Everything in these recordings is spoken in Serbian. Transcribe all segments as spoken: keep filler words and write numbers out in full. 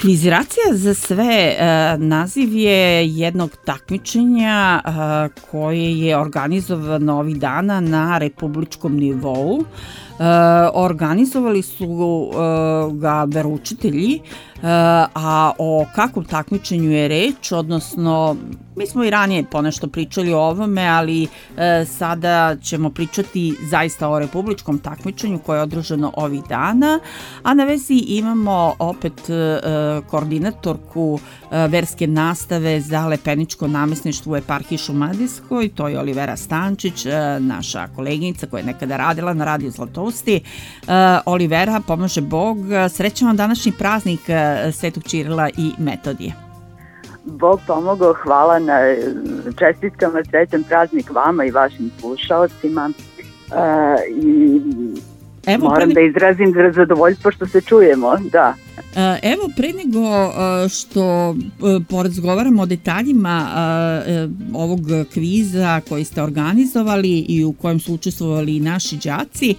Kviziracija za sve naziv je jednog takmičenja koje je organizovano ovih dana na republičkom nivou. Organizovali su ga veroučitelji, a o kakvom takmičenju je reč, odnosno mi smo i ranije ponešto pričali o ovome, ali sada ćemo pričati zaista o republičkom takmičenju koje je održano ovih dana, a na vezi imamo opet koordinatorku verske nastave za lepeničko namesništvo u eparhiji Šumadijskoj, to je Olivera Stančić, naša koleginica koja je nekada radila na Radio Zlatousti. Olivera, pomaže Bog, srećan vam današnji praznik Svetog Ćirila i Metodije. Bog pomogao, hvala na čestitkama, srećan praznik vama i vašim slušaocima. Uh, i Evo, moram pre... da izrazim zadovoljstvo što se čujemo, da. Evo, pre nego što porazgovaramo o detaljima ovog kviza koji ste organizovali i u kojem su učestvovali i naši đaci,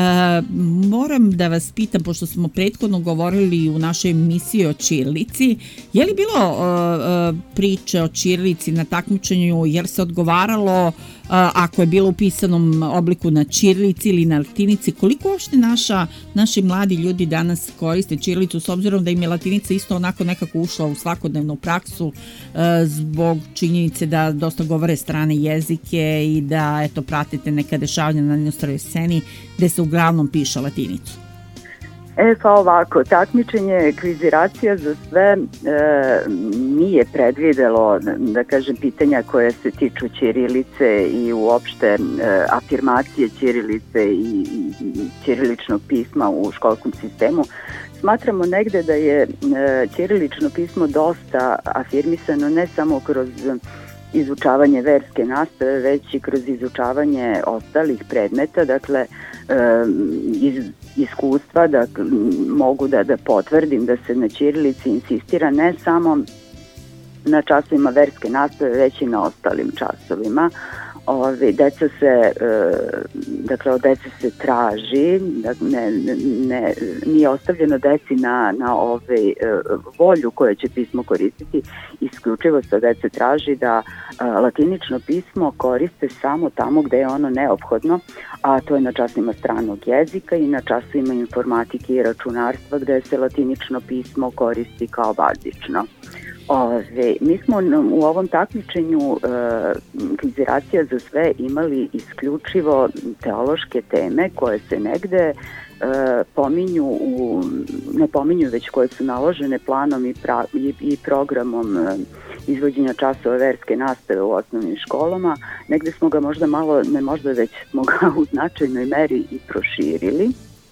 moram da vas pitam, pošto smo prethodno govorili u našoj emisiji o ćirilici, je li bilo priče o ćirilici na takmičenju, jer se odgovaralo ako je bilo u pisanom obliku na ćirilici ili na latinici, koliko uopšte naša, naši mladi ljudi danas koriste ćirilicu, s obzirom da im je latinica isto onako nekako ušla u svakodnevnu praksu zbog činjenice da dosta govore strane jezike i da eto pratite neka dešavanja na inostroj sceni gde se uglavnom piše latinicu. E pa ovako, takmičenje kviziracija za sve e, nije predvidelo, da kažem, pitanja koje se tiču ćirilice i uopšte e, afirmacije ćirilice i, i, i ćiriličnog pisma u školskom sistemu. Smatramo negde da je e, ćirilično pismo dosta afirmisano ne samo kroz izučavanje verske nastave, već i kroz izučavanje ostalih predmeta, dakle e, iz iskustva da mogu da, da potvrdim da se na ćirilici insistira ne samo na časovima verske nastave, već i na ostalim časovima. Ove, deca se, e, dakle od dece se traži, da ne, ne, nije ostavljeno deci na, na ove, e, volju koje će pismo koristiti, isključivo se od dece traži da e, latinično pismo koriste samo tamo gde je ono neophodno, a to je na časovima stranog jezika i na časovima informatike i računarstva gde se latinično pismo koristi kao bazično. Ove, mi smo u ovom takmičenju e, kviziracija za sve imali isključivo teološke teme koje se negde e, pominju, u, ne pominju već koje su naložene planom i, pra, i, i programom e, izvođenja časova verske nastave u osnovnim školama. Negde smo ga možda malo, ne možda već smo ga u značajnoj meri i proširili,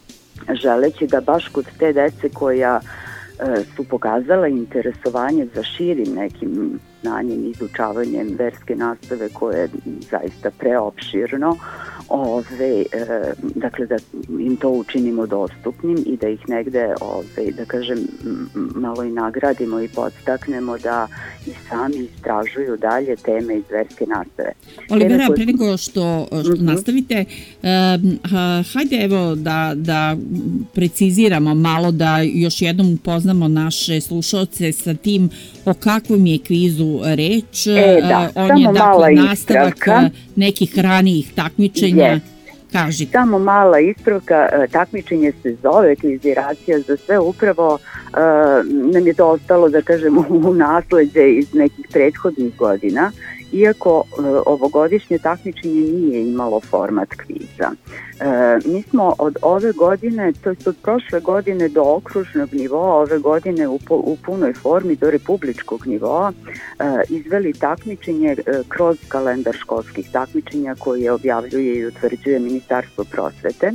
želeći da baš kod te dece koja su pokazala interesovanje za širim nekim znanjem i izučavanjem verske nastave koje je zaista preopširno, ove, e, dakle da im to učinimo dostupnim i da ih negde, ove, da kažem, malo i nagradimo i podstaknemo da i sami istražuju dalje teme iz verske nastave. Olivera, koje... pre nego što, što mm-hmm. nastavite, um, hajde evo da, da preciziramo malo, da još jednom upoznamo naše slušaoce sa tim o kakvom je kvizu reč. E, da, on je dakle nastavak nekih ranijih takmičenja. Yes. Kažite. Samo mala ispravka, takmičenje se zove kviziracija za sve, upravo uh, nam je to ostalo, da kažem, u nasleđe iz nekih prethodnih godina, iako uh, ovogodišnje takmičenje nije imalo format kviza. Uh, mi smo od ove godine, to je od prošle godine do okružnog nivoa, ove godine u, u punoj formi do republičkog nivoa, uh, izveli takmičenje uh, kroz kalendar školskih takmičenja koje objavljuje i utvrđuje Ministarstvo prosvete.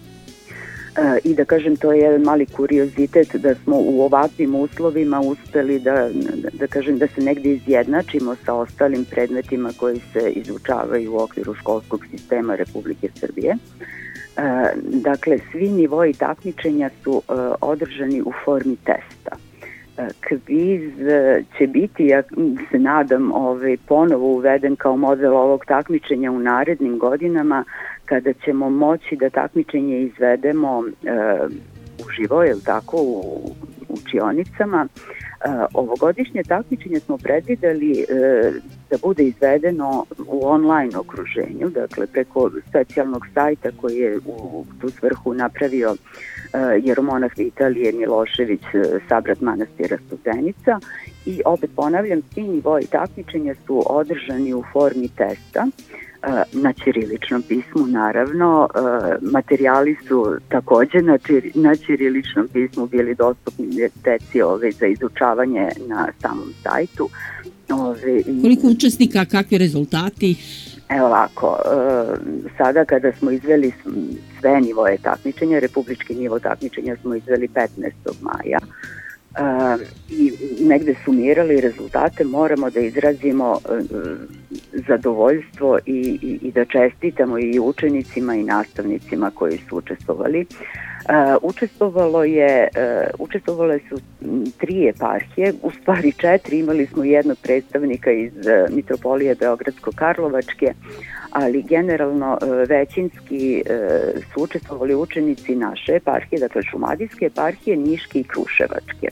E, i da kažem, to je jedan mali kuriozitet da smo u ovakvim uslovima uspeli da, da kažem, da se negdje izjednačimo sa ostalim predmetima koji se izučavaju u okviru školskog sistema Republike Srbije. E, dakle, svi nivoji takmičenja su e, održani u formi testa. Kviz će biti, ja se nadam, ovaj, ponovo uveden kao model ovog takmičenja u narednim godinama, kada ćemo moći da takmičenje izvedemo e, uživo, je li tako, u učionicama. Ovogodišnje takmičenje smo predvideli da bude izvedeno u online okruženju, dakle preko specijalnog sajta koji je u tu svrhu napravio jeromonah Vitalije Milošević, sabrat manastira Studenica, i opet ponavljam, svi nivoji takmičenja su održani u formi testa na ćiriličnom pismu, naravno. Materijali su takođe na, čir, na ćiriličnom pismu bili dostupni deci ove, za izučavanje na samom sajtu. Ove, Koliko učesnika, kakvi rezultati? Evo ovako, sada kada smo izveli sve nivoje takmičenja, republički nivo takmičenja smo izveli petnaestog maja, Uh, i negde sumirali rezultate, moramo da izrazimo uh, zadovoljstvo i, i, i da čestitamo i učenicima i nastavnicima koji su učestvovali. Uh, učestvovalo je, uh, učestvovale su tri eparhije, u stvari četiri, imali smo jednog predstavnika iz uh, Mitropolije Beogradsko-Karlovačke, ali generalno većinski su učestvovali učenici naše eparhije, dakle Šumadijske eparhije, Niške i Kruševačke.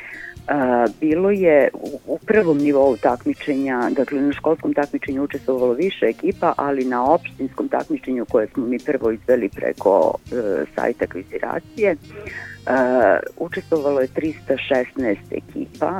Bilo je u prvom nivou takmičenja, dakle na školskom takmičenju učestvovalo više ekipa, ali na opštinskom takmičenju koje smo mi prvo izveli preko sajta kviziracije, učestvovalo je trista šesnaest ekipa.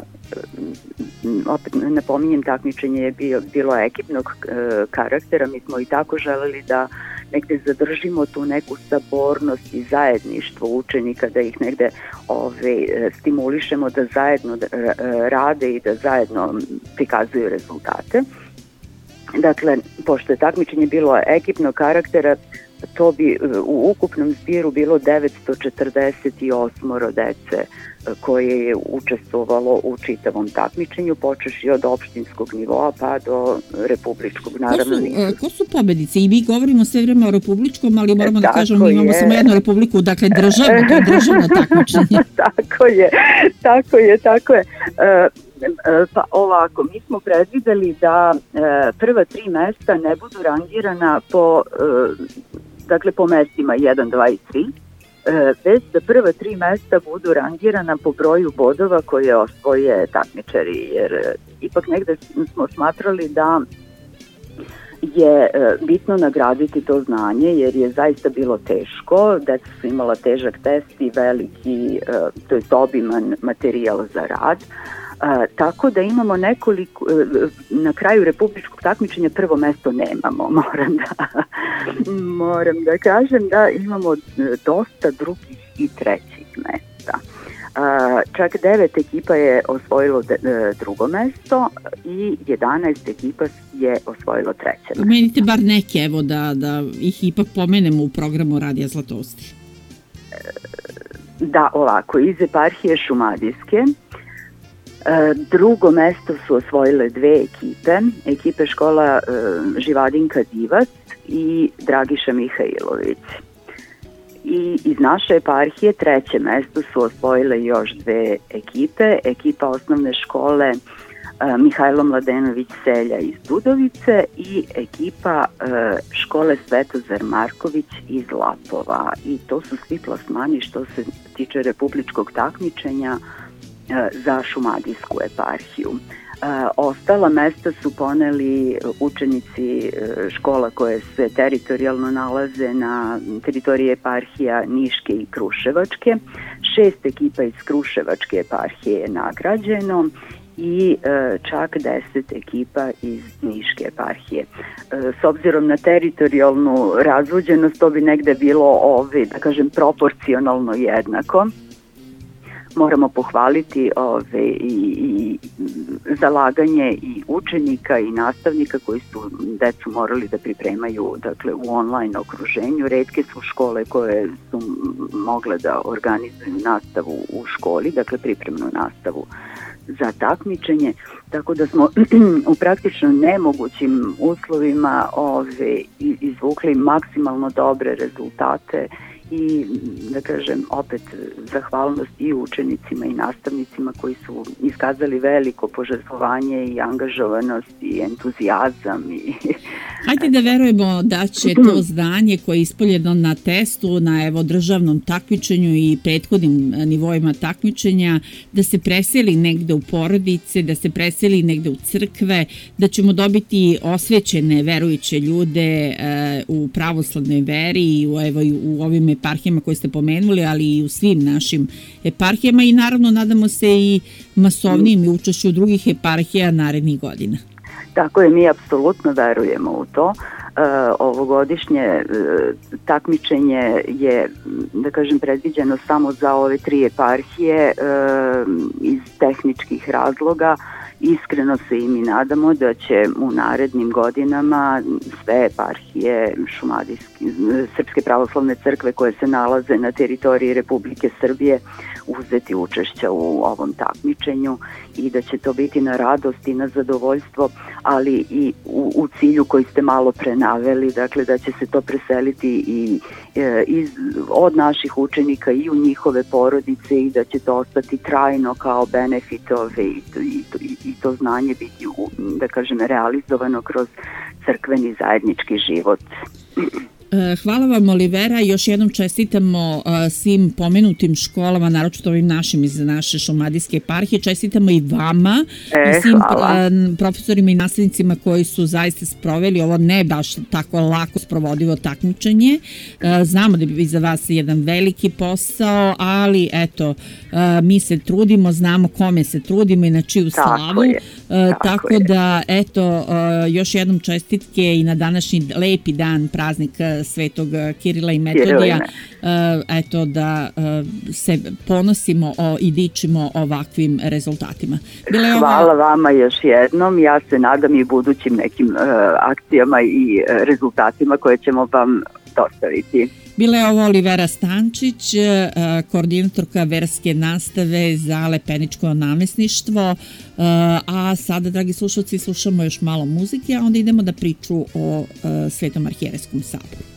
Opet napominjem, takmičenje je bio, bilo ekipnog karaktera, mi smo i tako želeli da negde zadržimo tu neku sabornost i zajedništvo učenika, da ih negde ove, stimulišemo da zajedno rade i da zajedno prikazuju rezultate. Dakle, pošto je takmičenje bilo ekipnog karaktera, to bi u ukupnom zbiru bilo devetsto četrdeset osam dece koje je učestvovalo u čitavom takmičenju, počeši od opštinskog nivoa pa do republičkog. Naravno, ko su, ko su pobednice? I mi govorimo sve vreme o republičkom, ali moramo da kažemo, mi imamo samo jednu republiku, dakle državno, to je državno takmičenje. Tako je, tako je, tako je. Pa ovako, mi smo predvideli da prva tri mesta ne budu rangirana po, dakle, po mestima jedan, dva i tri, već da prva tri mesta budu rangirana po broju bodova koje osvoje takmičari, jer ipak negde smo smatrali da je bitno nagraditi to znanje, jer je zaista bilo teško, deca su imala težak test i veliki, to je obiman materijal za rad. A, tako da imamo nekoliko, na kraju republičkog takmičenja prvo mesto nemamo, moram da, moram da kažem da imamo dosta drugih i trećih mesta. A, čak devet ekipa je osvojilo de, drugo mesto i jedanaest ekipa je osvojilo treće mesto. Pomenite bar neke, evo da, da ih ipak pomenemo u programu Radija Zlatousti. Da, ovako, iz eparhije Šumadijske drugo mesto su osvojile dve ekipe, ekipe škola Živadinka Divac i Dragiša Mihajlović. I iz naše eparhije treće mesto su osvojile još dve ekipe, ekipa osnovne škole Mihajlo Mladenović Selja iz Dudovice i ekipa škole Svetozar Marković iz Lapova. I to su svi plasmani što se tiče republičkog takmičenja za Šumadijsku eparhiju. Ostala mesta su poneli učenici škola koje se teritorijalno nalaze na teritoriji eparhija Niške i Kruševačke. Šest ekipa iz Kruševačke eparhije je nagrađeno i čak deset ekipa iz Niške eparhije. S obzirom na teritorijalnu razvođenost, to bi negde bilo ovi, da kažem, proporcionalno jednako. Moramo pohvaliti ove, i, i zalaganje i učenika i nastavnika koji su decu morali da pripremaju, dakle, u online okruženju. Retke su škole koje su mogle da organizuju nastavu u školi, dakle pripremnu nastavu za takmičenje, tako da smo u praktično nemogućim uslovima ove, izvukli maksimalno dobre rezultate i da kažem opet zahvalnost i učenicima i nastavnicima koji su iskazali veliko požrtvovanje i angažovanost i entuzijazam. I hajde da verujemo da će to znanje koje je ispoljeno na testu, na evo državnom takmičenju i prethodnim nivoima takmičenja, da se preseli negde u porodice, da se preseli negde u crkve, da ćemo dobiti osvećene verujuće ljude e, u pravoslavnoj veri i u, evo, u ovim eparhijama koje ste pomenuli, ali i u svim našim eparhijama i naravno nadamo se i masovnijim učešću drugih eparhija narednih godina. Tako je, mi apsolutno verujemo u to. E, ovogodišnje e, takmičenje je, da kažem, predviđeno samo za ove tri eparhije e, iz tehničkih razloga. Iskreno se i mi nadamo da će u narednim godinama sve eparhije Šumadijske, Srpske pravoslavne crkve koje se nalaze na teritoriji Republike Srbije uzeti učešća u ovom takmičenju i da će to biti na radost i na zadovoljstvo, ali i u, u cilju koji ste malo prenaveli, dakle da će se to preseliti i e, iz, od naših učenika i u njihove porodice i da će to ostati trajno kao benefitove i, i, i, i to znanje biti, da kažem, realizovano kroz crkveni zajednički život. Hvala vam, Olivera. Još jednom čestitamo svim pomenutim školama, naročito ovim našim iz naše Šumadijske eparhije. Čestitamo i vama e, i svim hvala. profesorima i nastavnicima koji su zaista sproveli ovo ne baš tako lako sprovodivo takmičenje. Znamo da bi za vas jedan veliki posao, ali eto, mi se trudimo, znamo kome se trudimo i na čiju slavu. Tako je. Tako, tako da, eto, još jednom čestitke i na današnji lepi dan, praznik Svetog Kirila i Metodija, eto da se ponosimo i dičimo ovakvim rezultatima. Bile Hvala ova... vama još jednom, ja se nadam i budućim nekim uh, akcijama i uh, rezultatima koje ćemo vam dostaviti. Bila je ovo Olivera Stančić, koordinatorka verske nastave za lepeničko namesništvo, a sada, dragi slušalci, slušamo još malo muzike, a onda idemo da priču o Svetom arhijerejskom saboru.